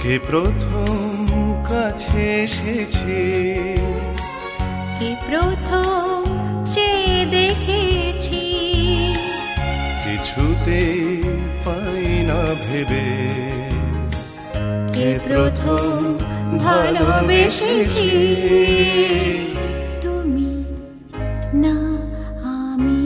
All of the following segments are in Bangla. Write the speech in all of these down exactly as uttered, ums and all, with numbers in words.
কে প্রথম কাছে এসেছে, কে প্রথম চেয়ে দেখেছি, কিছুতে পাই না ভেবে। কে প্রথম ভালোবেসেছি, তুমি না আমি।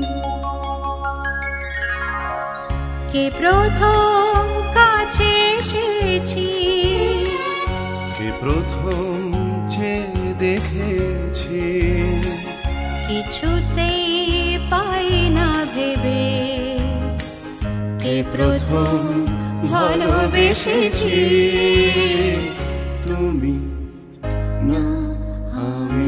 কে প্রথম কাছে এসেছি, কে প্রথম চেয়ে দেখেছি, কিছুতেই পাই না ভেবে। কে প্রথম ভালোবেসেছি, তুমি না আমি।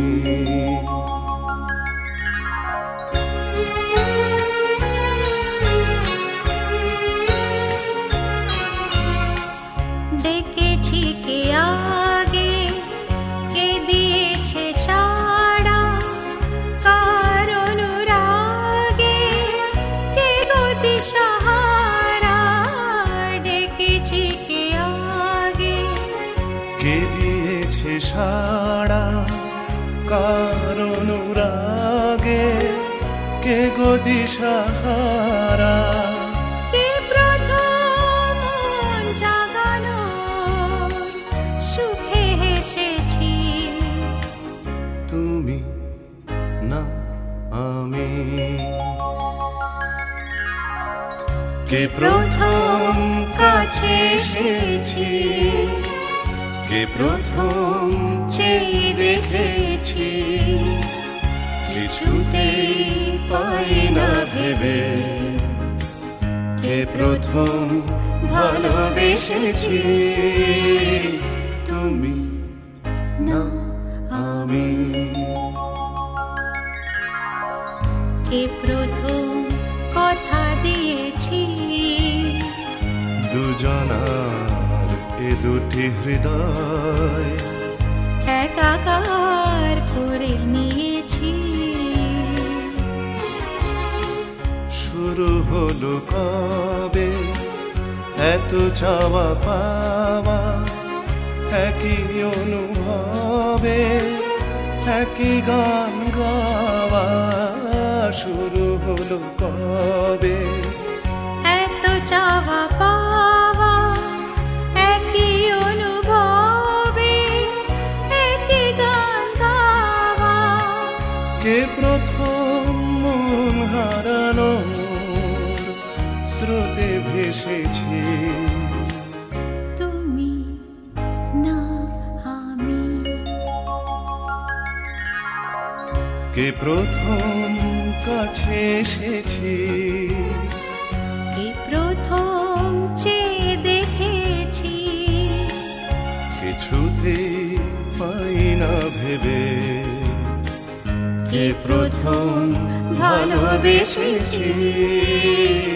দেখেছি কে আগে, কে দিয়েছে সাড়া, কার অনুরাগে কে গতি সাহারা। ডেকেছি কে আগে, কে দিয়েছে সাড়া, কার অনুরাগে কে গো দিশাহারা। কে প্রথম মন জাগানো সুখে হেসেছি, তুমি না আমি। কে প্রথম কাছে এসেছি, কে প্রথম চেয়ে দেখেছি, কিছুতেই পাই না ভেবে। কে প্রথম ভালোবেসেছি, তুমি না আমি। কে প্রথম কথা দিয়েছি, দুজনার এ দুটি হৃদয় একাকার করে নিয়েছি। শুরু হলো কবে এত চাওয়া পাওয়া, একই অনুভবে একই গান গাওয়া। শুরু হলো কবে এত চাওয়া পাওয়া, একই অনুভবে একই গান গাওয়া। কে প্রথম মন হারানোর স্রোতে ভেসেছি, তুমি না আমি। কে প্রথম কাছে এসেছি, কে প্রথম চেয়ে দেখেছি, কিছুতে পাই না ভেবে। কে প্রথম ভালোবেসেছি,